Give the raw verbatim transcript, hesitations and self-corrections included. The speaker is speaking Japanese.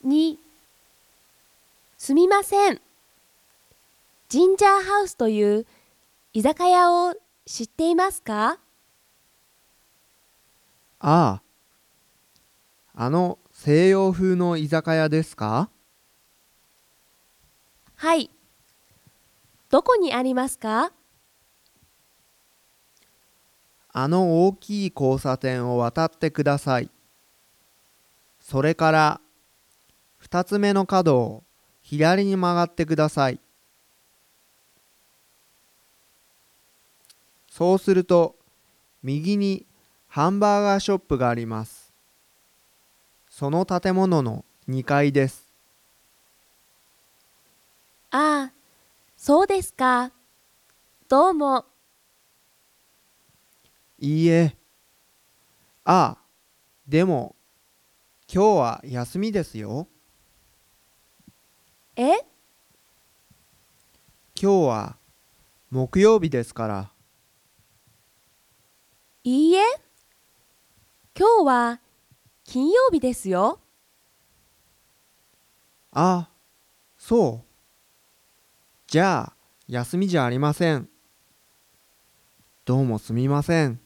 に、すみません。ジンジャーハウスという居酒屋を知っていますか？ ああ、あの西洋風の居酒屋ですか？ はい。どこにありますか？ あの大きい交差点を渡ってください。それから二つ目の角を左に曲がってください。そうすると右にハンバーガーショップがあります。その建物のにかいです。 ああ、そうですか。どうも。 いいえ。ああ、でも今日は休みですよ。 え今日は木曜日ですから。 いいえ。今日は金曜日ですよ。 ああ、そう。じゃあ休みじゃありません。どうもすみません。